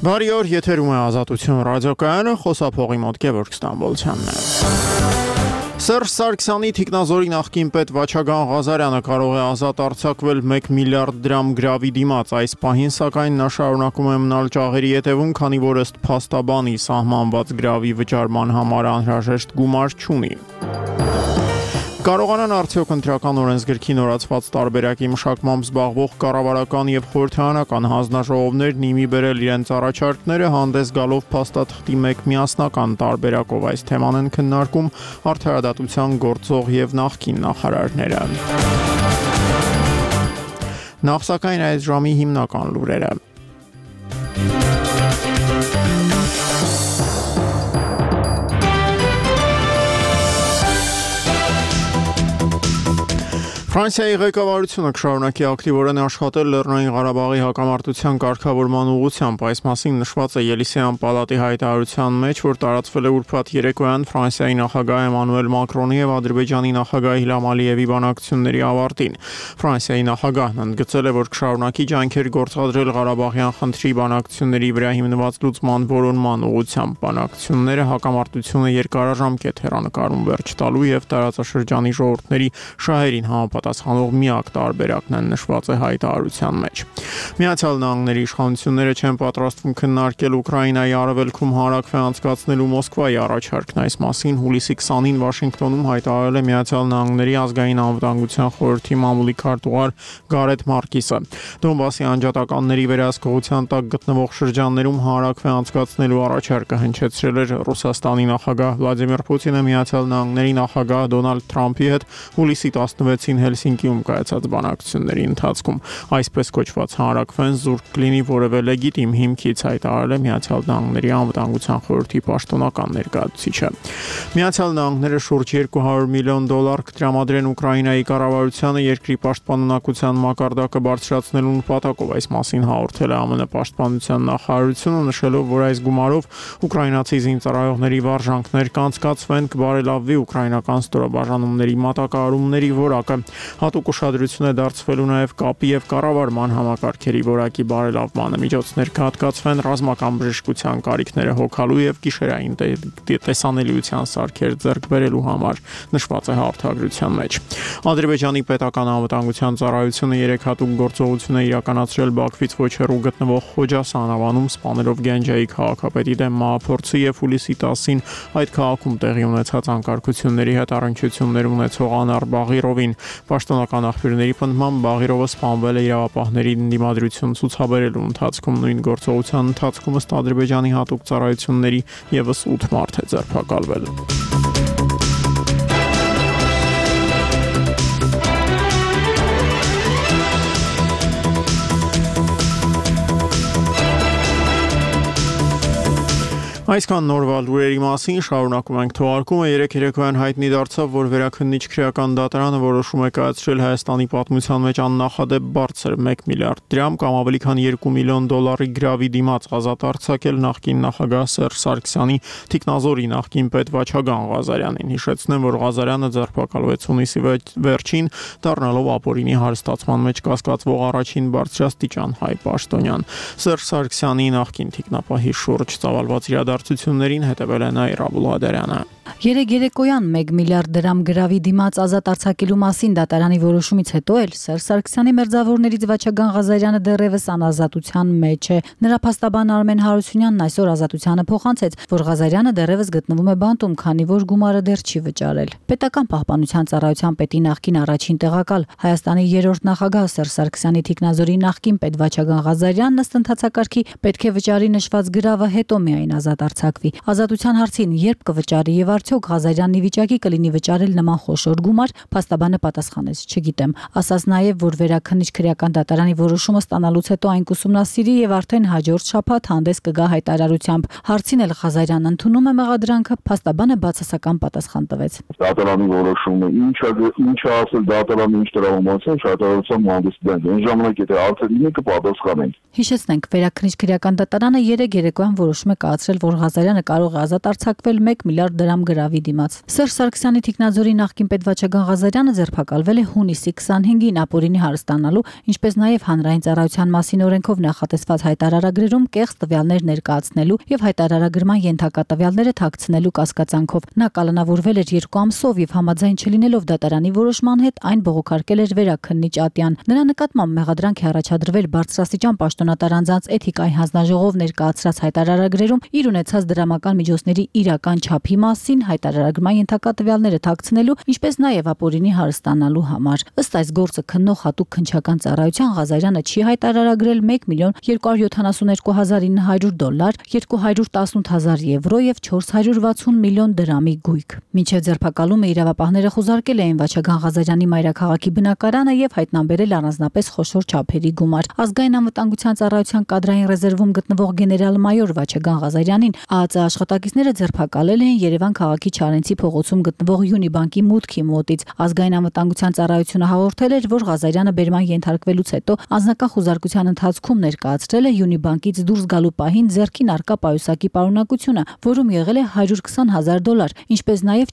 Բարի օր, եթերում է Ազատություն ռադիոկայանը, խոսափողի մոտ Գևորգ Ստամբոլցյանն է։ Սերժ Սարգսյանի թիկնազորի նախկին պետ Վաչագան Ղազարյանը կարող է ազատ արձակվել 1 միլիարդ դրամ գրավի դիմաց, այս պահին սակայն նա շարունակում է մնալ ճաղերի ետևում, քանի որ ըստ փաստաբանի սահմանված գրավի վճարման համար անհրաժեշտ գումար չունի։ Կարողանան արդյոք ընտրական օրենսգրքի նորացված տարբերակի մշակմամբ զբաղվող կառավարական եւ խորհրդարանական հանձնաժողովներն իմի բերել իրենց առաջարկները, հանդես գալով փաստաթղթի մեկ միասնական տարբերակով այս թեման են քննարկում արդարադատության գործող եւ նախկին նախարարները։ Նախ սակայն այս ժամի հիմնական լուրերը։ Ֆրանսիայի ղեկավարությունը կշարունակի ակտիվորեն աշխատել Լեռնային Ղարաբաղի հակամարտության կարգավորման ուղղությամբ, այս մասին նշված է Ելիսեյան պալատի հայտարարության մեջ, որ տարածվել է ուրբաթ երեկոյան Ֆրանսիայի նախագահ Էմանուել Մակրոնի եւ Ադրբեջանի նախագահ Իլհամ Ալիևի բանակցությունների ավարտին։ Ֆրանսիայի նախագահն ընդգծել է, որ կշարունակի ջանքեր գործադրել Ղարաբաղյան խնդրի բանակցությունների վրա հիմնված լուծման որոնման ուղղությամբ։ Բանակցությունները հակամարտությունը երկարաժամկետ հեռանկարում վերջ տալու եւ տարածաշրջանի ժողովուրդների շահերին համապատասխանող միակ տարբերակն են նշված է հայտարարության մեջ։ Միացյալ Նահանգների իշխանությունները չեն պատրաստվում քննարկել Ուկրաինայի արևելքում հարակվե անցկացնելու Մոսկվայի առաջարկն, այս մասին հուլիսի 20-ին Վաշինգտոնում հայտարարել է Միացյալ Նահանգների ազգային անվտանգության խորհրդի մամուլի քարտուղար Գարեթ Մարկիսը։ Դոնբասի անջատականների վերահսկողության տակ գտնվող շրջաններում հարակվե անցկացնելու առաջարկը հնչեցրել էր Ռուսաստանի նախագահ Վլադիմիր Պուտինը Միացյալ Նահանգների նախագահ Դոնալդ Թրամփի հետ հուլիսի 16-ին Հելսինկիում կայացած բանակցությունների ընթացքում, այսպես կոչված հարակվեն զուրկ կլինի որևէ լեգիտիմ հիմքից, հայտարարել է Միացյալ Նահանգների անվտանգության խորհրդի պաշտոնական ներկայացուցիչը։ Միացյալ Նահանգները շուրջ $200 միլիոն կտրամադրեն Ուկրաինայի կառավարությանը երկրի պաշտպանունակության մակարդակը բարձրացնելու նպատակով, այս մասին հաղորդել է ԱՄՆ պաշտպանության նախարարությունը, նշելով, որ այս գումարով ուկրաինացի զինծառայողների վարժանքներ կանցկացվեն, կբարելավվի ուկրաինական ստորաբաժանումների մատակարարումների որակը։ Հատուկ ուշադրություն է դարձվելու նաև կապի եւ կառավարման համակարգերի որակի բարելավմանը, միջոցներ կհատկացվեն ռազմական բժշկության կարիքները հոգալու եւ գիշերային տեսանելիության սարքեր ձեռք բերելու համար, նշված է հաղորդագրության մեջ։ Ադրբեջանի պետական անվտանգության ծառայությունը 3 հատուկ գործողություն է իրականացրել Բաքվից ոչ հեռու գտնվող Խոջասան ավանում, սպանելով Գանջայի քաղաքապետի դեմ մահափորձի եւ հուլիսի 10-ին այդ քաղաքում տեղի ունեցած անկարգությունների հետ առնչություններ ունեցող Անար Բաղիրովին։ Պաշտոնական աղբյուրների պնդմամբ Բաղիրովը սպանվել է իրավապահների դիմադրություն ցուցաբերելու ընթացքում, նույն գործողության ընթացքում ըստ Ադրբեջանի հատուկ ծառայությունների եւս 8 մարդ է ձերբակալվել։ Այսքան նորվա լուրերի մասին շարունակում ենք թողարկումը։ Երեկ երեկոյան հայտնի դարձավ, որ Վերաքննիչ քրեական դատարանը որոշում է կայացրել Հայաստանի պատմության մեջ աննախադեպ բարձր 1 միլիարդ դրամ կամ ավելի քան $2 միլիոն գրավի դիմաց ազատ արձակել նախկին նախագահ Սերժ Սարգսյանի թիկնազորի նախկին պետ Վաչագան Ղազարյանին։ Հիշեցնեմ, որ Ղազարյանը ձերբակալվեց հունիսի վերջին, դառնալով ապօրինի հարստացման մեջ կասկածվող առաջին բարձրաստիճան հայ պաշտոնյան։ Սերժ Սարգսյանի նախկին թիկնապահի շուրջ ծավալված իրադարձություններին հետևել է Նաիրա Բուլղադարյանը։ Երեկ երեկոյան 1 միլիարդ դրամ գրավի դիմաց ազատ արձակելու մասին դատարանի որոշումից հետո էլ Սերժ Սարգսյանի մերձավորներից Վաչագան Ղազարյանը դեռևս անազատության մեջ է։ Նրա փաստաբան Արմեն Հարությունյանն այսօր ազատությանը փոխանցեց, որ Ղազարյանը դեռևս գտնվում է բանտում, քանի որ գումարը դեռ չի վճարել։ Պետական պահպանության ծառայության պետի նախկին առաջին տեղակալ Հայաստանի 3-րդ նախագահ Սերժ Սարգսյանի թիկնազորի նախկին պետ Վաչագան Ղազարյանն ըստ ընթացակարգի պետք է վճարի նշված գրավը, հետո միայն ազատ արձակվի։ Ազատության հարցին երբ կվճարի եւ արդյոք Ղազարյանն ի վիճակի կլինի վճարել նման խոշոր գումար, փաստաբանը պատասխանեց՝ չգիտեմ։ Ասաց նաև, որ Վերաքննիչ քրեական դատարանի որոշումը ստանալուց հետո այն կուսումնասիրի եւ արդեն հաջորդ շաբաթ հանդես կգա հայտարարությամբ։ Հարցին էլ Ղազարյանն ընդունում է մեղադրանքը, փաստաբանը բացասական պատասխան տվեց։ Դատարանի որոշումը ինչ ասել դատարանը ինչ տրամադրել հայտարարությամբ հանդես գանք։ Այն ժամանակ եթե արդեն լինի կպատասխանենք։ Հիշեցնենք, Վերաքննիչ քրեական դատարանը երեկ երեկոյան որոշում է կայացրել, որ որ Ղազարյանը կարող է ազատ արձակվել 1 միլիարդ դրամ գրավի դիմաց։ Սերժ Սարգսյանի թիկնաձորի նախկին պետվաճական Ղազարյանը ձերբակալվել է հունիսի 25-ին ապօրինի հարստանալու, ինչպես նաև հանրային ծառայության մասին օրենքով նախատեսված հայտարարագրերում կեղծ տվյալներ ներկայացնելու եւ հայտարարագրման ենթակա տվյալները թաքցնելու կասկածանքով։ Նա կալանավորվել էր 2 ամսով եւ համաձայն չլինելով դատարանի որոշման հետ այն բողոքարկել էր վերաքննիչ ատյան։ Նրա նկատմամբ մեղադրանք է առաջադրվել բարձրաստիճան պաշտոնատար անձանց էթիկայի հանձնաժողով ներկայացրած հայտարարագրերում իր ունեցած դրամական միջոցների իրական չափի մասին, հայտարարագրման ենթակա տվյալները թաքցնելու, ինչպես նաև ապօրինի հարստանալու համար։ Ըստ այս գործը քննող հատուկ քննչական ծառայության Ղազարյանը չի հայտարարագրել 1.272.900 դոլար, 218,000 եվրո եւ 460 միլիոն դրամի գույք։ Մինչև ձերբակալումը իրավապահները խուզարկել էին Վաչագան Ղազարյանի մայրաքաղաքի բնակարանը եւ հայտնաբերել առանձնապես խոշոր չափերի գումար։ Ազգային անվտանգության ծառայության կադրային ռեզերվում գտնվող գեներալ-մայոր Վաչագան Ղազարյանին ԱԱԾ աշխատակիցները ձերբակալել էին Երևան քաղաքի Չարենցի փողոցում գտնվող Յունիբանկի մուտքի մոտից։ Ազգային անվտանգության ծառայությունը հաղորդել էր, որ Ղազարյանը բերման ենթարկվելուց հետո անձնական խուզարկության ընթացքում ներկայացրել է Յունիբանկից դուրս գալու պահին ձեռքին առկա պայուսակի պարունակությունը, որում եղել է 120,000 դոլար, ինչպես նաև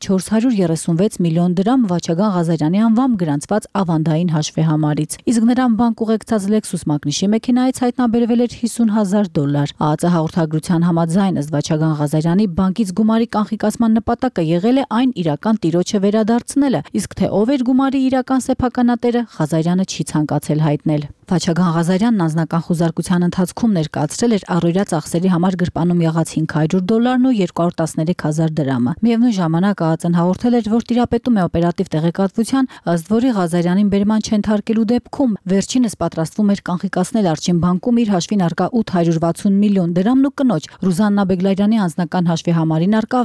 436 միլիոն դրամ Վաչագան Ղազարյանի անվամբ գրանցված ավանդային հաշվեհամարից։ Իսկ նրան բանկ ուղեկցած Lexus մակնիշի մեքենայից հայտնաբերվել էր 50,000 դոլար։ ԱԱԾ հաղորդագրության համաձայն ըստ Վաչագան Ղազարյանի բանկից գումարի կանխիկացման նպատակը եղել է այն իրական տիրոջը վերադարձնելը, իսկ թե ով էր գումարի իրական սեփականատերը, Ղազարյանը չի ցանկացել հայտնել։ Վաչագան Ղազարյանն անձնական խուզարկության ընթացքում ներկայացրել էր առօրյա ծախսերի համար գրպանում եղած 500 դոլարն ու 213,000 դրամը։ Միևնույն ժամանակ ԱԱԾ-ն հաղորդել էր, որ տիրապետում է օպերատիվ տեղեկատվության, ըստ որի Ղազարյանին բերման չենթարկելու դեպքում վերջինս պատրաստվում էր կանխիկացնել Արչին բանկում իր հաշվին առկա 860 միլիոն դրամն ու կնոջ Ռուզաննա Բեգլարյանի անձնական հաշվեհամարին առկա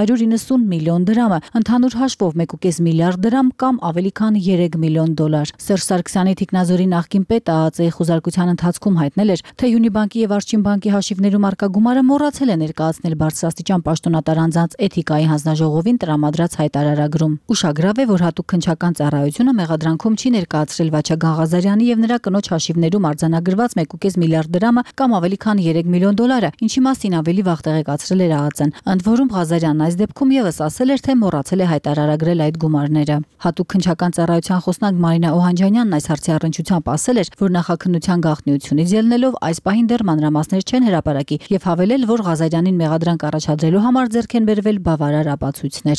690 միլիոն դրամը, ընդհանուր հաշվով 1.5 միլիարդ դրամ կամ ավելի քան 3 միլիոն դոլար։ Սերժ Սարգսյանի թիկնազորի նախկին պետ ԱԱԾ-ի խուզարկության ընթացքում հայտնել էր, թե Յունիբանկի եւ Արչին բանկի հաշիվներում առկա գումարը մոռացել է ներկայացնել բարձրաստիճան պաշտոնատար անձանց էթիկայի հանձնաժողովին տրամադրած հայտարարագրում։ Ուշագրավ է, որ հատուկ քննչական ծառայությունը մեղադրանքում չի ներկայացրել Վաչագան Ղազարյանի եւ նրա կնոջ հաշիվներում արձանագրված 1.5 միլիարդ դրամը կամ ավելի քան 3 միլիոն դոլարը, ինչի մասին ավելի վաղ տեղեկացրել էր ԱԱԾ-ն։ Ընդ որում Ղազարյանն այս դեպքում եւս ասել էր, թե մոռացել է հայտարարագրել այդ գումարները։ Հատուկ քննչական ծառայության խոսնակ Մարինա Օհանջանյանն այս հարցի առնչությամբ ասել էր, որ նախաքննության գաղտնիությունից ելնելով այս պահին դեռ մանրամասներ չեն հրապարակի եւ հավելել, որ Ղազարյանին մեղադրանք առաջադրելու համար ձեռք են բերվել բավարար ապացույցներ։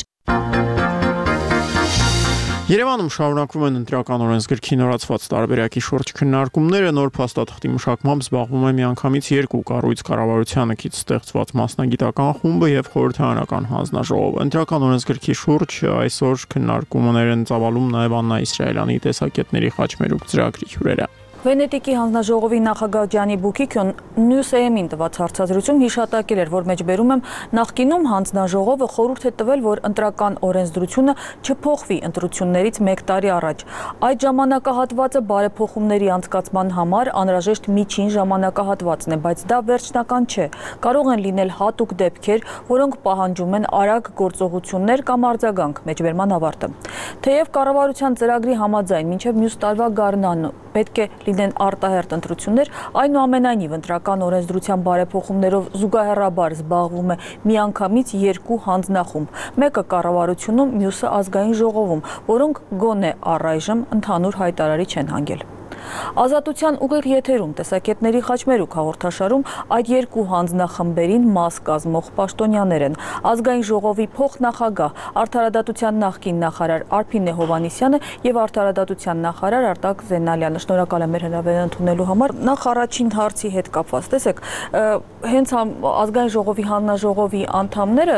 Երևանում շարունակվում են ընտրական օրենսգրքի նորացված տարբերակի շուրջ քննարկումները, նոր փաստաթղթի մշակմամբ զբաղվում է միանգամից 2 կառույց՝ կառավարությանը կից ստեղծված մասնագիտական խումբը եւ խորհրդարանական հանձնաժողովը։ Ընտրական օրենսգրքի շուրջ այսօր քննարկումներ են ծավալում նաեւ Աննա Իսրայելյանի տեսակետների խաչմերուկ ծրագրի հյուրերը։ Վենետիկի հանձնաժողովի նախագահ Ջանի Բուկիկյոն Նյուս-AM-ին տված հարցազրույցում հիշատակել էր, որ մեջբերում եմ նախկինում հանձնաժողովը խորհուրդ է տվել, որ ընտրական օրենսդրությունը չփոխվի ընտրություններից 1 տարի առաջ։ Այդ ժամանակահատվածը բարեփոխումների անցկացման համար անհրաժեշտ միջին ժամանակահատվածն է, բայց դա վերջնական չէ։ Կարող են լինել հատուկ դեպքեր, որոնք պահանջում են արագ գործողություններ կամ արձագանք մեջբերման ավարտը։ Թեև կառավարության ծրագրի համաձայն մինչև մյուս տարվա գարնան պետք է լինեն արտահերթ ընտրություններ, այնուամենայնիվ ընտրական օրենսդրության բարեփոխումներով զուգահեռաբար զբաղվում է միանգամից 2 հանձնախումբ, մեկը կառավարությունում, մյուսը ազգային ժողովում, որոնք գոնե առայժմ ընդհանուր հայտարարիչ են հանգել։ Ազատության ուղիղ եթերում տեսակետների խաչմերուկ հաղորդաշարում այդ 2 հանձնախմբերին մաս կազմող պաշտոնյաներ են։ Ազգային ժողովի փոխնախագահ, արդարադատության նախկին նախարար Արփինե Հովհաննիսյանը եւ արդարադատության նախարար Արտակ Զենալյանը։ Շնորհակալ եմ մեր հրավերն ընդունելու համար։ Նախ առաջին հարցի հետ կապված, տեսեք, հենց ազգային ժողովի հանձնաժողովի անդամները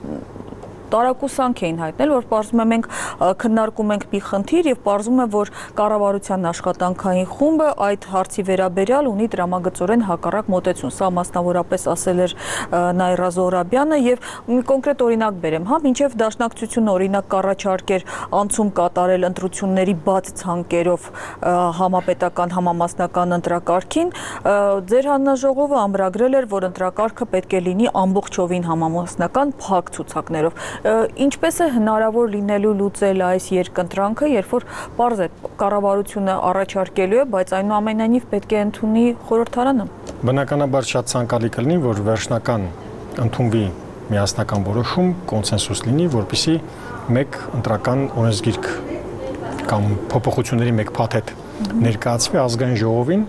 տարակուսանք էին հայտնել, որ պարզում է մենք քննարկում ենք մի խնդիր եւ պարզում է, որ կառավարության աշխատանքային խումբը այդ հարցի վերաբերյալ ունի դրամագծորեն հակառակ մոտեցում։ Սա մասնավորապես ասել էր Նայրա Զոհրաբյանը եւ մի կոնկրետ օրինակ բերեմ, մինչեւ դաշնակցությունը օրինակ կառաջարկեր անցում կատարել ընտրությունների բաց ցանկերով համապետական համամասնական ընտրակարգին, ձեր հանձնաժողովը ամրագրել էր, որ ընտրակարգը պետք է լինի ամբողջովին համամասնական փակ ցուցակներով։ Ինչպես է հնարավոր լինելու լուծել այս երկընտրանքը, երբ որ պարզ է կառավարությունը առաջարկելու է, բայց այնուամենայնիվ պետք է ընդունի խորհրդարանը։ Բնականաբար շատ ցանկալի կլինի, որ վերջնական ընդունվի միասնական որոշում, կոնսենսուս լինի, որպեսզի մեկ ընտրական օրենսգիրք կամ փոփոխությունների մեկ փաթեթ ներկայացվի ազգային ժողովին։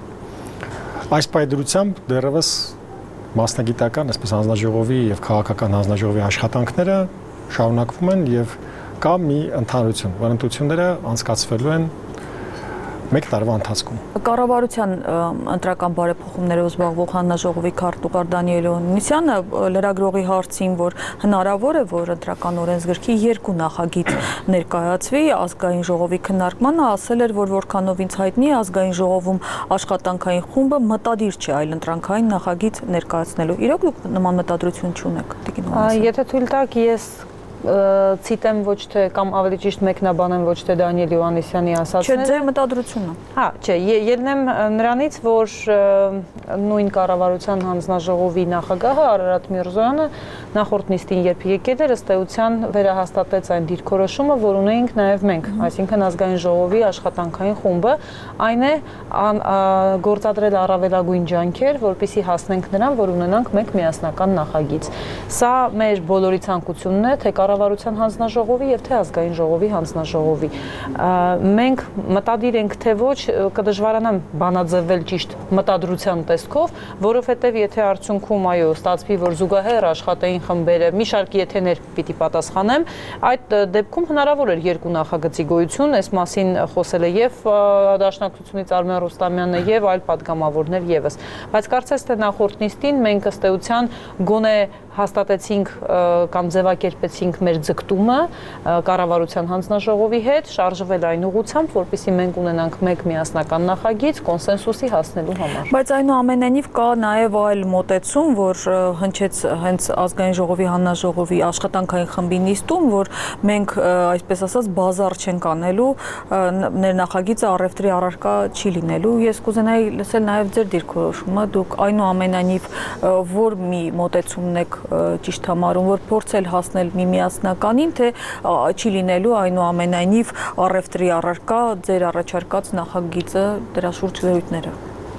Այս պայմանությամբ դեռևս մասնագիտական, այսպես հանձնաժողովի եւ քաղաքական հանձնաժողովի աշխատանքները շարունակվում են եւ կա մի ընդհանրություն, որ ընտրությունները անցկացվելու են մեկ տարվա ընթացքում։ Կառավարության ընտրական բարեփոխումներով զբաղվող հանձնաժողովի քարտուղար Դանիել Օհաննիսյանը լրագրողի հարցին, որ հնարավոր է, որ ընտրական օրենսգրքի երկու նախագիծ ներկայացվի ազգային ժողովի քննարկմանը, ասել էր, որ որքանով ինձ հայտնի է, ազգային ժողովում աշխատանքային խումբը մտադիր չէ այլ ընտրանքային նախագիծ ներկայացնելու։ Իրոք դուք նման մտադրություն չունեք, Տիկին Օհաննիսյան։ Եթե թույլ տաք, ես ցիտեմ ոչ թե կամ ավելի ճիշտ մեկնաբանեմ ոչ թե Դանիել Օհաննիսյանի ասածները։ Չէ, ձեր մտադրությունը։ Հա, չէ, ելնեմ նրանից, որ նույն կառավարության հանձնաժողովի նախագահը Արարատ Միրզոյանը նախորդ նիստին երբ եկել էր, ըստ էության վերահաստատեց այն դիրքորոշումը, որ ունեինք նաև մենք, այսինքն ազգային ժողովի աշխատանքային խումբը, այն է գործադրել առավելագույն ջանքեր, որպեսզի հասնենք նրան, որ ունենանք մեկ միասնական նախագիծ։ Սա մեր բոլորի ցանկությունն է, թե կառավարության հանձնաժողովի եւ թե ազգային ժողովի հանձնաժողովի։ Մենք մտադիր ենք թե ոչ, կդժվարանամ բանաձևել ճիշտ մտադրության տեսքով, որովհետեւ եթե արդյունքում այո ստացվի, որ զուգահեռ աշխատային խմբերը մի շարք եթեներ պիտի պատասխանեմ, այդ դեպքում հնարավոր էր երկու նախագծի գոյություն, այս մասին խոսել է եւ Դաշնակցությունից Արմեն Ռուստամյանը եւ այլ падգամավորներ եւս։ Բայց կարծես թե նախորդ նիստին մենք ըստ էության գոնե հաստատեցինք կամ ձևակերպեցինք մեր ձգտումը կառավարության հանձնաժողովի հետ շարժվել այն ուղղությամբ, որպեսզի մենք ունենանք մեկ միասնական նախագիծ կոնսենսուսի հասնելու համար։ Բայց այնուամենայնիվ կա նաև այլ մոտեցում, որ հնչեց հենց ազգային ժողովի հանձնաժողովի աշխատանքային խմբի նիստում, որ մենք այսպես ասած բազար չենք անելու, ներնախագիծը առևտրի առարկա չի լինելու։ Ես կուզենայի լսել նաև ձեր դիրքորոշումը, դուք այնուամենայնիվ որ մի մոտեցումն եք ճիշտ համարում, որ փորձել հասնել մի միասնականին, թե չի լինելու այնուամենայնիվ առևտրի առարկա ձեր առաջարկած նախագիծը դրա շուրջ զրույցները։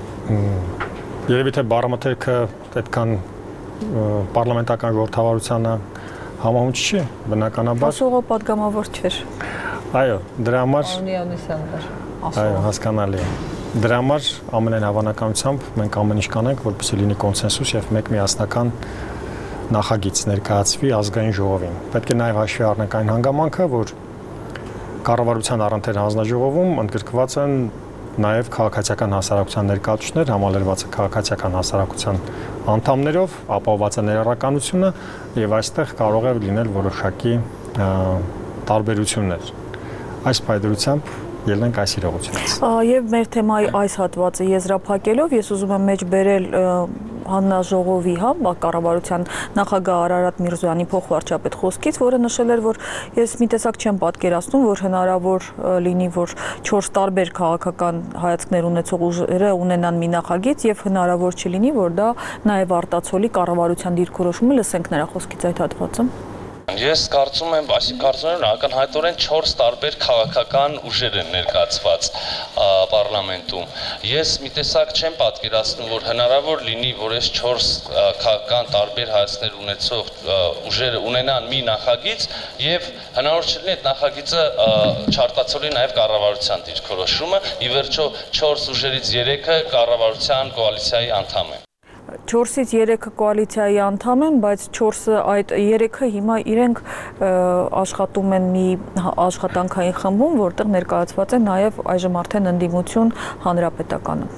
Երևի թե բառամթերքը այդքան պարլամենտական ժողովրդավարությանը համահունչ չի, բնականաբար։ Ասողը падգամավոր չէր։ Այո, դրա համար Օհաննիսյանն էր։ Այո, հասկանալի է։ Դրա համար ամենայն հավանականությամբ մենք ամեն ինչ կանենք, որպեսզի լինի կոնսենսուս եւ մեկ միասնական նախագիծ ներկայացվի ազգային ժողովին։ Պետք է նաև հաշվի առնենք այն հանգամանքը, որ կառավարության առընթեր հանձնաժողովում ընդգրկված են նաև քաղաքացիական հասարակության ներկայացուցիչներ, համալրված է քաղաքացիական հասարակության անդամներով, ապահովված է ներառականությունը եւ այստեղ կարող է լինել որոշակի տարբերություններ։ Այս պայմանությամբ ելնենք այս իրողությունից։ Եվ մեր թեմայի այս հատվածը եզրափակելով ես ուզում եմ մեջ բերել հանձնաժողովի կառավարության նախագահ Արարատ Միրզոյանի փոխվարչապետ խոսքից, որը նշել էր, որ ես մի տեսակ չեմ պատկերացնում, որ հնարավոր լինի, որ 4 տարբեր քաղաքական հայացքներ ունեցող ուժերը ունենան մի նախագիծ եւ հնարավոր չլինի, որ դա նաեւ արտացոլի կառավարության դիրքորոշումը, լսենք նրա խոսքից այդ հատվածը։ Ես կարծում եմ, այսինքն ակնհայտորեն 4 տարբեր քաղաքական ուժեր են ներկայացված պարլամենտում։ Ես մի տեսակ չեմ պատկերացնում, որ հնարավոր լինի, որ այս 4 քաղաքական տարբեր հայացքներ ունեցող ուժերը ունենան մի նախագիծ եւ հնարավոր չլինի այդ նախագիծը չարտացոլի նաեւ կառավարության դիրքորոշումը։ Ի վերջո 4 ուժերից 3-ը կառավարության կոալիցիայի անդամ են։ 4-ից 3-ը կոալիցիայի անդամ են, բայց 4-ը այդ 3-ը հիմա իրենք աշխատում են մի աշխատանքային խմբում, որտեղ ներկայացված է նաև այժմ արդեն ընդդիմություն հանրապետականը։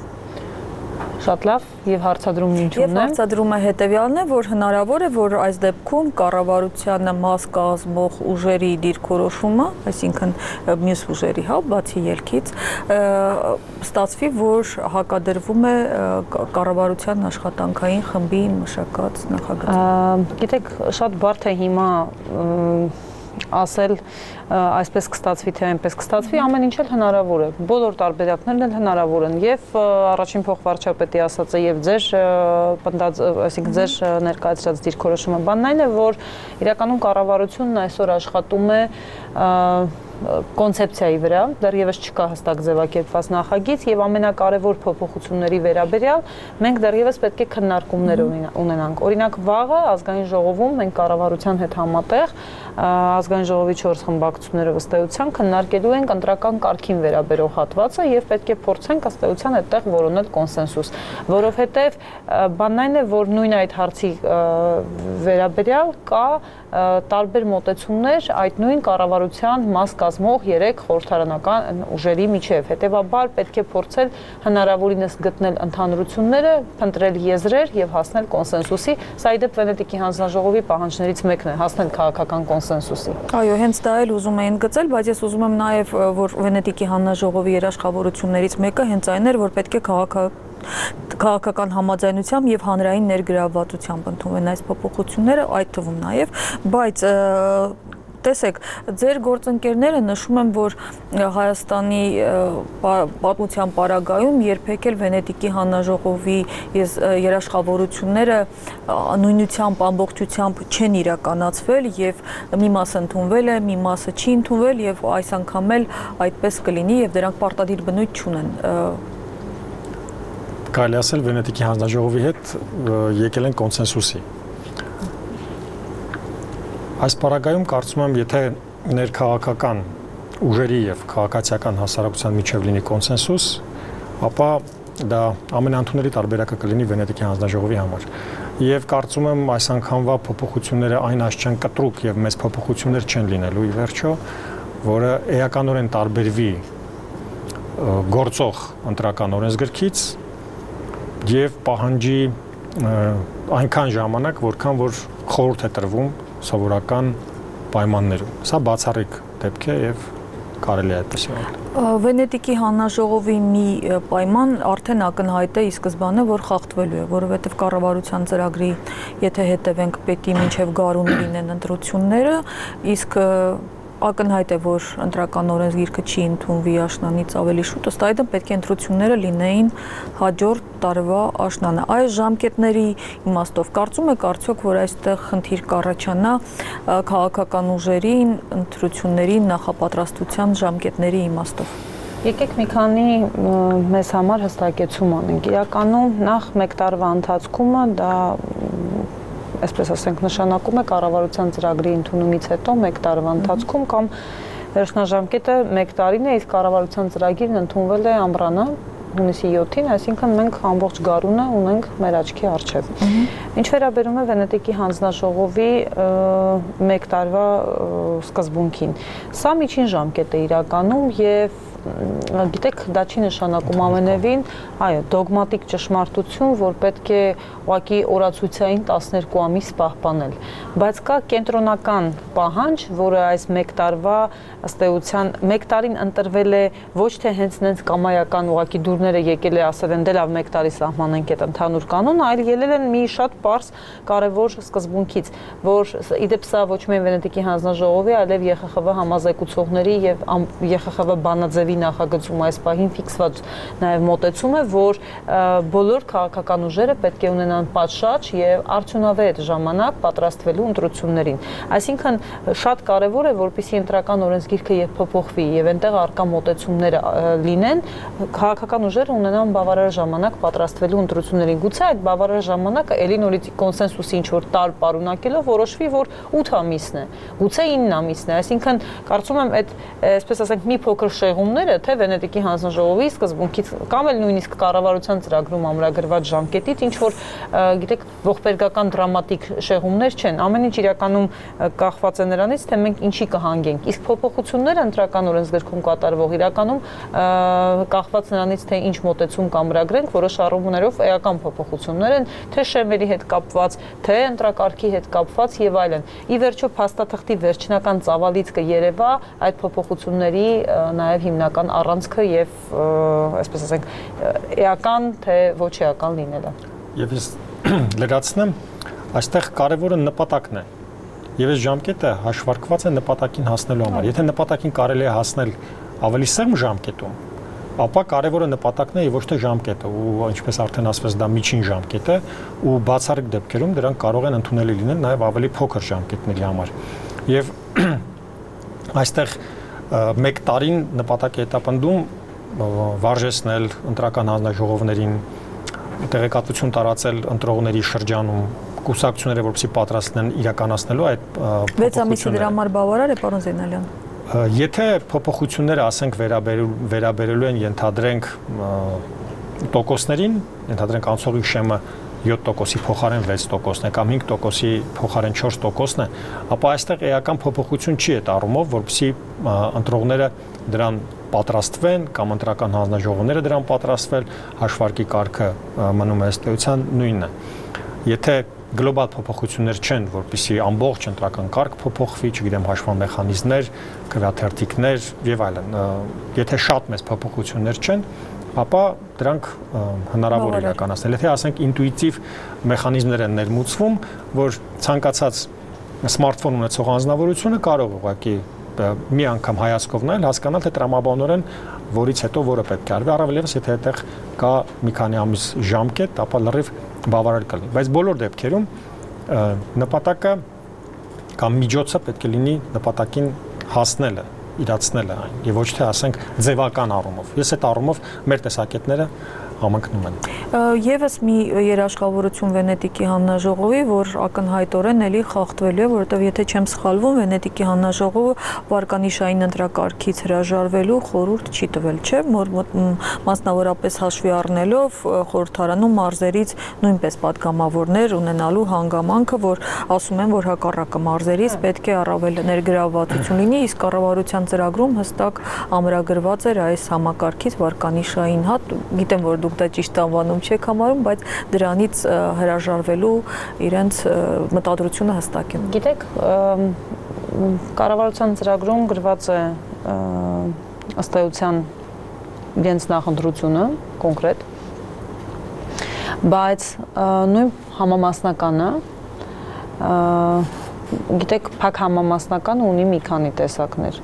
Շատ լավ, եւ հարցադրումն ինչ ունեմ։ Եվ հարցադրումը հետեւյալն է, որ հնարավոր է, որ այս դեպքում կառավարությանը մաս կազմող ուժերի դիրքորոշումը, այսինքն մյուս ուժերի, բացի ելքից, ստացվի, որ հակադրվում է կառավարության աշխատանքային խմբի մշակած նախագծին։ Գիտեք, շատ բարդ է հիմա ասել այսպես կստացվի թե այնպես կստացվի, ամեն ինչ էլ հնարավոր է, բոլոր տարբերակներն էլ հնարավոր են եւ առաջին փոխվարչապետի ասածը եւ ձեր այսինքն ձեր ներկայացրած դիրքորոշումը բանն այն է, որ իրականում կառավարությունն այսօր աշխատում է կոնցեպցիայի վրա, դեռևս չկա հստակ ձևակերպված նախագիծ եւ ամենակարևոր փոփոխությունների վերաբերյալ մենք դեռևս պետք է քննարկումներ ունենանք։ Օրինակ վաղը ազգային ժողովում մենք կառավարության հետ համատեղ ազգային ժողովի 4 խմբակցությունները ըստ էության քննարկելու ենք ընտրական կարգին վերաբերող հատվածը եւ պետք է փորձենք ըստ էության այդտեղ որոնել կոնսենսուս, որովհետեւ բանն այն է, որ նույն այդ հարցի վերաբերյալ կա տարբեր մոտեցումներ այդ նույն կառավարության մաս կազմող 3 խորհրդարանական ուժերի միջև։ Հետևաբար պետք է փորձել հնարավորինս գտնել ընդհանրությունները, փնտրել եզրեր եւ հասնել կոնսենսուսի։ Սա իդեպ Վենետիկի հանձնաժողովի պահանջներից մեկն է՝ հասնել քաղաքական կոնսենսուսի։ Այո, հենց դա էլ ուզում էին գծել, բայց ես ուզում եմ նաեւ, որ Վենետիկի հանձնաժողովի երաշխավորություններից մեկը հենց այն էր, որ պետք է քաղաքական համաձայնությամբ եւ հանրային ներգրավվածությամբ ընդունվեն այս փոփոխությունները, այդ թվում նաեւ, բայց տեսեք, ձեր գործընկերները նշում են, որ Հայաստանի պատմության պարագայում երբեք էլ Վենետիկի հանձնաժողովի երաշխավորությունները նույնությամբ ամբողջությամբ չեն իրականացվել եւ մի մասը ընդունվել է, մի մասը չի ընդունվել եւ այս անգամ էլ այդպես կլինի եւ դրանք պարտադիր բնույթ չունեն։ Կարելի ասել Վենետիկի հանձնաժողովի հետ եկել են կոնսենսուսի։ Այս պարագայում կարծում եմ, եթե ներքաղաքական ուժերի եւ քաղաքացիական հասարակության միջև լինի կոնսենսուս, ապա դա ամենաընդունելի տարբերակը կլինի Վենետիկի հանձնաժողովի համար։ Եվ կարծում եմ այս անգամվա փոփոխությունները այն այսչեն կտրուկ եւ մեծ փոփոխություններ չեն լինելու ի վերջո, որը էականորեն տարբերվի գործող ընտրական օրենսգրքից եւ պահանջի այնքան ժամանակ, որքան որ խորհուրդ է տրվում սովորական պայմաններում։ Սա բացառիկ դեպք է եւ կարելի է այդպես անել։ Վենետիկի հանձնաժողովի մի պայման արդեն ակնհայտ է ի սկզբանե, որ խախտվելու է, որովհետեւ կառավարության ծրագրի, եթե հետևենք պետք է մինչեւ գարուն լինեն ընտրությունները, իսկ ակնհայտ է, որ ընտրական օրենսգիրքը չի ընդունվի աշնանից ավելի շուտ, ըստ այդմ պետք է ընտրությունները լինեին հաջորդ տարվա աշնանը։ Այս ժամկետների իմաստով կարծում եք արդյոք, որ այստեղ խնդիր կառաջանա քաղաքական ուժերին ընտրությունների նախապատրաստության ժամկետների իմաստով։ Եկեք մի քանի մեզ համար հստակեցում անենք։ Իրականում նախ 1 տարվա ընթացքում դա այսպես ասենք նշանակում է կառավարության ծրագրի ընդունումից հետո 1 տարվա ընթացքում կամ վերջնաժամկետը 1 տարին է, իսկ կառավարության ծրագիրն ընդունվել է ամռանը հունիսի 7-ին, այսինքն մենք ամբողջ գարունը ունենք մեր աչքի առջև։ Ինչ վերաբերում է Վենետիկի հանձնաժողովի 1 տարվա սկզբունքին, սա միջին ժամկետ է իրականում եւ գիտեք, դա չի նշանակում ամենևին, այո, դոգմատիկ ճշմարտություն, որ պետք է ուղղակի օրացույցային 12 ամիս պահպանել, բայց կա կենտրոնական պահանջ, որը այս 1 տարվա ըստ էության 1 տարին ընտրվել է ոչ թե հենց նենց կամայական ուղղակի դուրները եկել է ասել են դե լավ 1 տարի սահմանենք այդ ընդհանուր կանոնը, այլ ելել են մի շատ պարզ կարևոր սկզբունքից, որ իդեպ սա ոչ միայն Վենետիկի հանձնաժողովի, այլև ԵԽԽՎ համազեկուցողների եւ ԵԽԽՎ բանաձևի նախագծում այս պահին ֆիքսված նաև մոտեցում է, որ բոլոր քաղաքական ուժերը պետք է ունենան պատշաճ եւ արդյունավետ ժամանակ պատրաստվելու ընտրություններին։ Այսինքն շատ կարեւոր է, որպեսզի ընտրական օրենսգիրքը երբ փոփոխվի եւ այնտեղ արկա մոտեցումները լինեն, քաղաքական ուժերը ունենան բավարար ժամանակ պատրաստվելու ընտրություններին։ Գուցե այդ բավարար ժամանակը ելի նորից կոնսենսուսի ինչ որ տալ պարունակելով որոշվի, որ 8 ամիսն է, գուցե 9 ամիսն է։ Այսինքն կարծում եմ այդ այսպես ասենք մի փոքր շեղումները թե Վենետիկի հանձնաժողովի սկզբունքից կամ էլ նույնիսկ կառավարության ծրագրում ամրագրված ժամկետից ինչ որ գիտեք ողբերգական դրամատիկ շեղումներ չեն, ամեն ինչ իրականում կախված է նրանից, թե մենք ինչի կհանգենք, իսկ փոփոխությունները ընտրական օրենսգրքում կատարվող իրականում կախված նրանից, թե ինչ մոտեցում կամրագրենք, որոշ առումներով էական փոփոխություններ են, թե շեմերի հետ կապված, թե ընտրակարգի հետ կապված եւ այլն։ Ի վերջո փաստաթղթի վերջնական ծավալից կերևա այդ փոփոխությունների նաեւ հիմնական առանցքը եւ այսպես ասենք էական թե ոչ էական լինելը։ Եվ ես լրացնեմ, այստեղ կարևորը նպատակն է։ Եվ այս ժամկետը հաշվարկված է նպատակին հասնելու համար։ Եթե նպատակին կարելի է հասնել ավելի սեղմ ժամկետում, ապա կարևորը նպատակն է եւ ոչ թե ժամկետը, ու ինչպես արդեն ասվեց, դա միջին ժամկետ է, ու բացառիկ դեպքերում դրանք կարող են ընդունելի լինել նաեւ ավելի փոքր ժամկետների համար։ Եվ այստեղ 1 տարին նպատակ է հետապնդում վարժեցնել ընտրական հանձնաժողովներին, տեղեկատվություն տարածել ընտրողների շրջանում, կուսակցությունները որպեսզի պատրաստեն իրականացնելու այդ փոփոխությունները։ 6 ամիսի դրա համար բավարար է, պարոն Զեյնալյան։ Եթե փոփոխությունները, ասենք, վերաբերելու են, ենթադրենք տոկոսներին, ենթադրենք անցողի շեմը 7%-ի փոխարեն 6%-ն է կամ 5%-ի փոխարեն 4%-ն է, ապա այստեղ էական փոփոխություն չի այդ առումով, որպեսզի ընտրողները դրան պատրաստվեն կամ ընտրական հանձնաժողովները դրան պատրաստվել, հաշվարկի կարգը մնում է ըստ էության նույնն է։ Եթե գլոբալ փոփոխություններ չեն, որպեսզի ամբողջ ընտրական կարգ փոփոխվի, չգիտեմ, հաշվան մեխանիզմներ, քվեաթերթիկներ եւ այլն, եթե շատ մեծ փոփոխություններ չեն, ապա դրանք հնարավոր է իրականացնել։ Եթե ասենք ինտուիտիվ մեխանիզմներ են ներմուծվում, որ ցանկացած սմարթֆոն ունեցող անձնավորությունը կարող է ուղղակի մի անգամ հայացքով նայել, հասկանալ, թե տրամաբանորեն որից հետո որը պետք է արվի, առավել ևս եթե այդտեղ կա մի քանի ամիս ժամկետ, ապա լրիվ բավարար կլինի։ Բայց բոլոր դեպքերում նպատակը կամ միջոցը պետք է լինի նպատակին հասնելը, իրացնելը այն, եւ ոչ թե ասենք ձևական առումով։ Ես այդ առումով մեր տեսակետները համընկնում են։ Եվս մի երաշխավորություն Վենետիկի հանձնաժողովի, որ ակնհայտորեն էլի խախտվելու է, որովհետև եթե չեմ սխալվում, Վենետիկի հանձնաժողովը վարկանիշային ընտրակարգից հրաժարվելու խորհուրդ չի տվել, չէ՞, մասնավորապես հաշվի առնելով խորհրդարանում մարզերից նույնպես պատգամավորներ ունենալու հանգամանքը, որ ասում են, որ հակառակը մարզերից պետք է առավել ներգրավվածություն լինի, իսկ կառավարության ծրագրում հստակ ամրագրված էր այս համակարգից վարկանիշային հատ, գիտեմ, որ դա ճիշտ անվանում չեք համարում, բայց դրանից հրաժարվելու իրենց մտադրությունը հստակ է։ Գիտեք, կառավարության ծրագրում գրված է ըստ էության իրենց նախընտրությունը կոնկրետ, բայց նույն համամասնականը, գիտեք, փակ համամասնականը ունի մի քանի տեսակներ։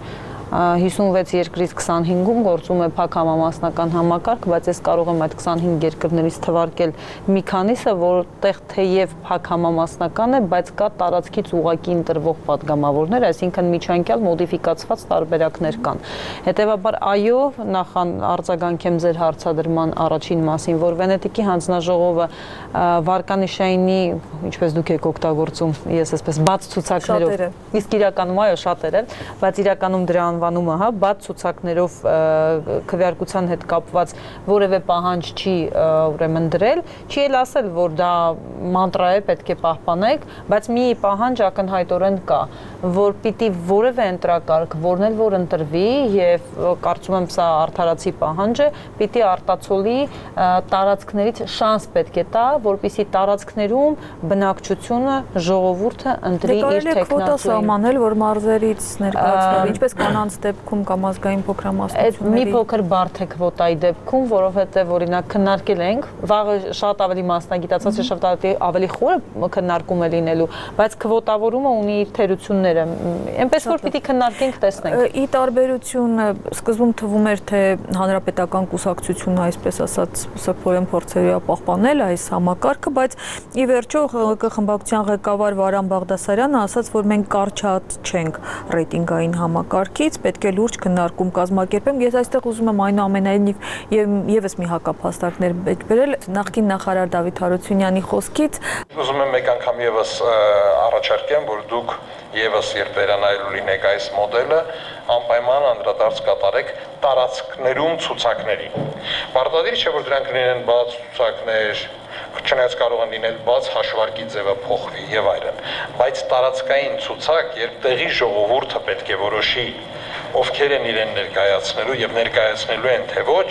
56 երկրից 25-ում գործում է փակ համամասնական համակարգ, բայց ես կարող եմ այդ 25 երկրներից թվարկել մի քանիսը, որտեղ թեև փակ համամասնական է, բայց կա տարածքից ուղղակի ընտրվող պատգամավորներ, այսինքն միջանկյալ մոդիֆիկացված տարբերակներ կան։ Հետևաբար, այո, նախ արձագանք եմ ձեր հարցադրման առաջին մասին, որ Վենետիկի հանձնաժողովը վարկանիշայինի, ինչպես դուք եք օգտագործում, ես այսպես բաց ցուցակներով, իսկ իրականում այո, շատերը, բայց իրականում դրա անվանումը, հա, բաց ցուցակներով քվեարկության հետ կապված որևէ պահանջ չի ուրեմն դրել, չի էլ ասել, որ դա մանտրա է, պետք է պահպանեք, բայց մի պահանջ ակնհայտորեն կա, որ պիտի որևէ ընտրակարգ, որն էլ որ ընտրվի եւ կարծում եմ սա արդարացի պահանջ է, պիտի արտացոլի տարածքներից շանս պետք է տա, որպեսզի տարածքներում բնակչությունը, ժողովուրդը ընտրի իր տեխնոլոգիային։ Կվոտա սահմանել, որ մարզերից ներկայացվի, ինչպես կանանց դեպքում կամ ազգային փոքրամասնությունների։ Մի փոքր բարդ է կվոտայի դեպքում, որովհետեւ օրինակ քննարկել ենք, վաղը շատ ավելի մասնագիտացած է, շատ ավելի խորը քննարկում է լինելու, բայց քվոտավորումը ունի իր թերությունները, այնպես որ պիտի քննարկենք, տեսնենք։ Ի տարբերություն սկզբում թվում էր, թե հանրապետական կուսակցությունը, այսպես ասած, սրբորեն փորձելու է պահպանել այս համակարգը, բայց ի վերջո ԽՂԿ խմբակցության ղեկավար Վարան Բաղդասարյանը ասաց, որ մենք կարճատ չենք ռեյտինգային համակարգից, պետք է լուրջ քննարկում կազմակերպենք։ Ես այստեղ ուզում եմ այնուամենայնիվ եւս մի հակափաստարկներ բերել նախկին նախարար Դավիթ Հարությունյանի խոսքից։ Ուզում եմ մեկ անգամ եւս առաջարկեմ, որ դուք եւս երբ վերանայելու լինեք այս մոդելը, անպայման անդրադարձ կատարեք տարածքներում ցուցակներին։ Պարտադիր չէ, որ դրանք լինեն բաց ցուցակներ, չնայած կարող են լինել բաց հաշվարկի ձևը փոխվի եւ այլն, բայց տարածքային ցուցակ, երբ տեղի ժողովուրդը պետք է որոշի ովքեր են իրեն ներկայացնելու եւ ներկայացնելու են թե ոչ,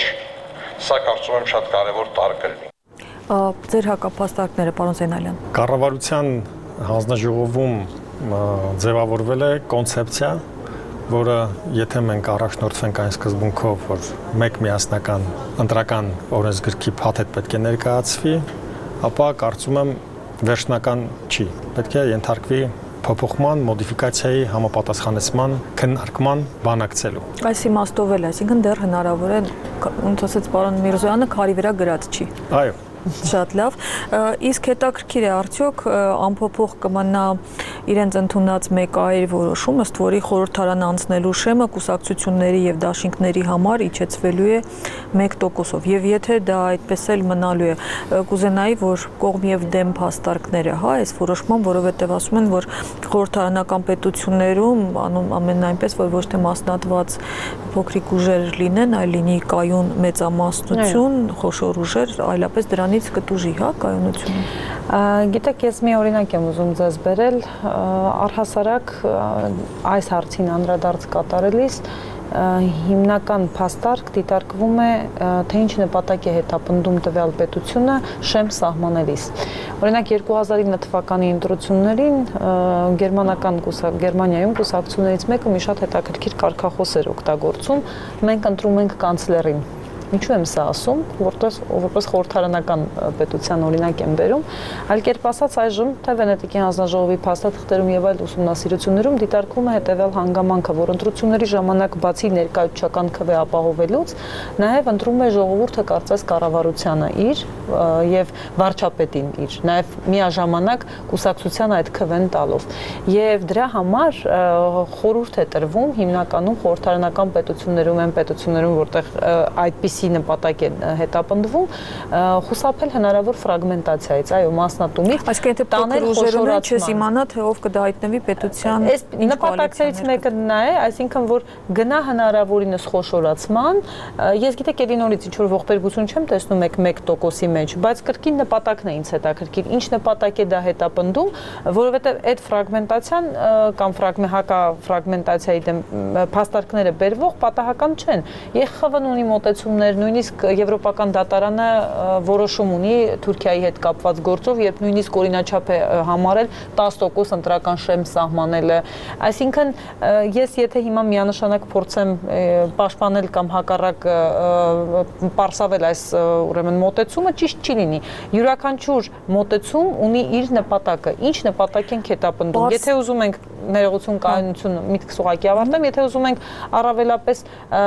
սա կարծում եմ շատ կարեւոր տարր կլինի։ Ձեր հակափաստարկները, պարոն Զեյնալյան։ Կառավարության հանձնաժողովում ձևավորվել է կոնցեպցիա, որը եթե մենք առաջնորդվենք այն սկզբունքով, որ մեկ միասնական ընտրական օրենսգրքի փաթեթ պետք է ներկայացվի, ապա կարծում եմ վերջնական չի։ Պետք է ենթարկվի փոփոխման, մոդիֆիկացիայի, համապատասխանեցման, քննարկման բանակցելու։ Այս իմաստով էլ, այսինքն դեռ հնարավոր է, ոնց ասեց պարոն Միրզոյանը, քարի վրա գրած չի։ Այո։ Շատ լավ, իսկ հետաքրքիր է արդյոք անփոփոխ կմնա իրենց ընդունած մեկ այլ որոշում, ըստ որի խորհրդարան անցնելու շեմը կուսակցությունների եւ դաշինքների համար իջեցվելու է 1%-ով։ Եվ եթե դա այդպես էլ մնալու է, կուզենայի, որ կողմ եւ դեմ փաստարկները, այս որոշման, որովհետեւ ասում են, որ խորհրդարանական պետություններում անում ամենայն այնպես, որ ոչ թե մասնատված փոքրիկ ուժեր լինեն, այլ լինի կայուն մեծամասնություն, խոշոր ուժեր, այլապես դրանից կտուժի, կայունությունը։ Գիտեք, ես մի օրինակ եմ ուզում ձեզ բերել, առհասարակ այս հարցին անդրադարձ կատարելիս հիմնական փաստարկ դիտարկվում է, թե ինչ նպատակ է հետապնդում տվյալ պետությունը շեմ սահմանելիս։ Օրինակ 2009 թվականի ընտրություններին Գերմանիայում կուսակցություններից մեկը մի շատ հետաքրքիր կարգախոս էր օգտագործում. մենք ընտրում ենք կանցլերին։ Ինչու եմ սա ասում, որպես խորհրդարանական պետության օրինակ եմ բերում, այլ կերպ ասած այժմ թե Վենետիկի հանձնաժողովի փաստաթղթերում եւ այլ ուսումնասիրություններում դիտարկվում է հետեւյալ հանգամանքը, որ ընտրությունների ժամանակ բացի ներկայացչական քվե ապահովելուց, նաեւ ընտրում է ժողովուրդը կարծես կառավարությանը իր եւ վարչապետին իր, նաեւ միաժամանակ կուսակցության այդ քվեն տալով։ Եվ դրա համար խորհուրդ է տրվում հիմնականում խորհրդարանական պետություններում են պետություններում, որտեղ այդպես նպատակ է հետապնդվում, խուսափել հնարավոր ֆրագմենտացիայից, այո, մասնատումից, այսինքն եթե փոքր ուժերում են, չես իմանա, թե ով կդայտնվի պետության նպատակներից մեկը նա է, այսինքն որ գնա հնարավորինս խոշորացման, ես գիտեք էլի նորից ինչ-որ ողբերգություն չեմ տեսնում 1%-ի մեջ, բայց կրկին նպատակն է ինձ հետաքրքիր, ինչ նպատակ է դա հետապնդում, որովհետև այդ ֆրագմենտացիան կամ հակաֆրագմենտացիայի դեմ փաստարկները բերվող պատահական չեն։ ԵԽԽՎ-ն ունի մոտեցումներ, նույնիսկ Եվրոպական դատարանը որոշում ունի Թուրքիայի հետ կապված գործով, երբ նույնիսկ օրինաչափ է համարել 10% ընտրական շեմ սահմանելը։ Այսինքն ես եթե հիմա միանշանակ փորձեմ պաշտպանել կամ հակառակ պարսավել այս ուրեմն մոտեցումը, ճիշտ չի լինի։ Յուրաքանչյուր մոտեցում ունի իր նպատակը։ Ինչ նպատակ ենք հետապնդում։ Եթե ուզում ենք ներողություն կայունություն միտքս ուղղակի ավարտեմ, եթե ուզում ենք առավելապես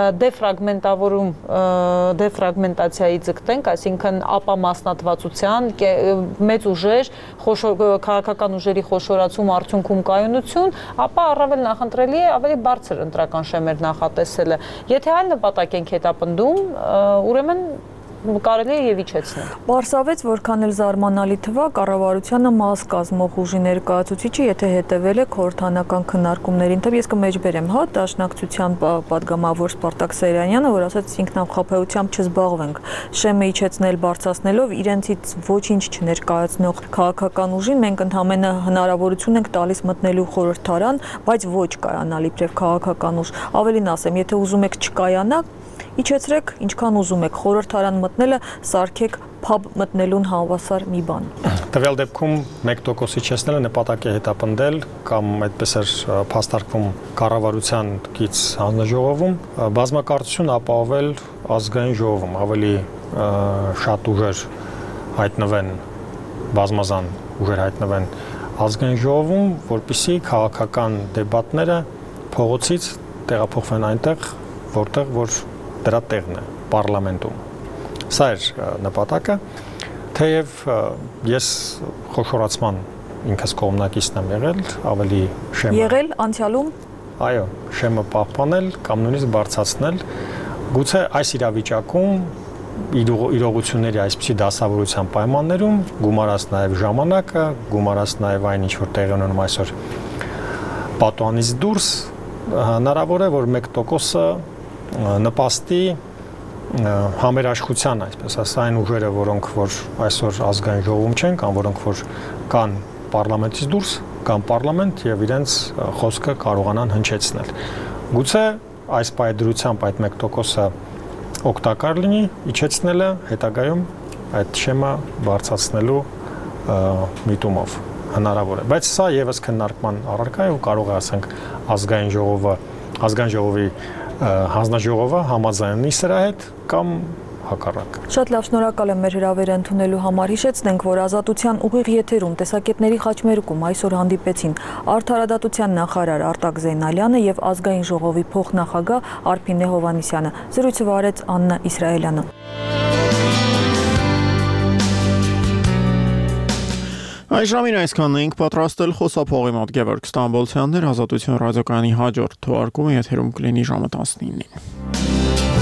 դեֆրագմենտացիայի ձգտենք, այսինքն ապա մասնատվածության, մեծ ուժեր, քաղաքական ուժերի խոշորացում, արդյունքում կայունություն, ապա առավել նախընտրելի է ավելի բարձր ընտրական շեմեր նախատեսելը։ Եթե այլ նպատակ ենք հետապնդում, ուրեմն կարելի է եւ իջեցնել։ Պարսավեց, որքան էլ զարմանալի թվա, կառավարությանը մաս կազմող ուժի ներկայացուցիչը, եթե հետևել է խորհրդարանական քննարկումներին, թե ես կմեջբերեմ, դաշնակցության պատգամավոր Սպարտակ Սեյրանյանը, որ ասաց ինքնախապեյությամբ չզբաղվենք, շեմը իջեցնել բարձրացնելով իրենցից ոչինչ չներկայացնող քաղաքական ուժին, մենք ընդհանրապես հնարավորություն ենք տալիս մտնելու խորհրդարան, բայց ոչ կայանալ իբրև քաղաքական ուժ։ Ավելին ասեմ, եթե ուզում եք չկայանա, իջեցրեք, ինչքան ուզում եք, խորհրդարան մտնելը սարքեք փաբ մտնելուն հավասար մի բան։ Տվյալ դեպքում 1% իջեցնելը նպատակ է հետապնդել կամ այդպես էր փաստարկվում կառավարության կից հանձնաժողովում, բազմակարծություն ապահովել ազգային ժողովում, ավելի շատ ուժեր հայտնվեն, բազմազան ուժեր հայտնվեն ազգային ժողովում, որպեսզի քաղաքական դեբատները փողոցից տեղափոխվեն այնտեղ, որտեղ որ դրա տեղն է պարլամենտում։ Սա էր նպատակը, թեև ես խոշորացման ինքս կողմնակիցն եմ եղել, ավելի շեմը եղել անցյալում, այո, շեմը պահպանել կամ նույնիսկ բարձրացնել, գուցե այս իրավիճակում իրողությունների այսպիսի դասավորության պայմաններում գումարած նաև ժամանակը, գումարած նաև այն ինչ որ տեղի ունենում այսօր պատուհանից դուրս, հնարավոր է որ 1%-ը նպաստի համերաշխության, այսպես ասած, այն ուժերը, որոնք որ այսօր ազգային ժողովում չեն, կամ որոնք որ կան պարլամենտից դուրս, կամ պարլամենտ եւ իրենց խոսքը կարողանան հնչեցնել։ Գուցե այս պայդրությամբ այդ 1%-ը օգտակար լինի, իջեցնելը հետագայում այդ շեմը բարձրացնելու միտումով հնարավոր է։ Բայց սա եւս քննարկման առարկա է ու կարող է ասենք ազգային ժողովի հանձնաժողովը համաձայնի սրա հետ կամ հակառակ։ Շատ լավ, շնորհակալ եմ մեր հրավերը ընդունելու համար։ Հիշեցնենք, որ Ազատության ուղիղ եթերում տեսակետների խաչմերուկում այսօր հանդիպեցին Արդարադատության նախարար Արտակ Զեյնալյանը եւ Ազգային ժողովի փոխնախագահ Արփինե Հովհաննիսյանը։ Զրույցը վարեց Աննա Իսրայելյանը։ Այս ժամին այսքանն ենք պատրաստել խոսափողի մոտ Գևորգ Ստամբոլցյաններ, Ազատություն ռադիոկայանի հաջորդ թողարկումը եթերում կլինի ժամը 19-ին։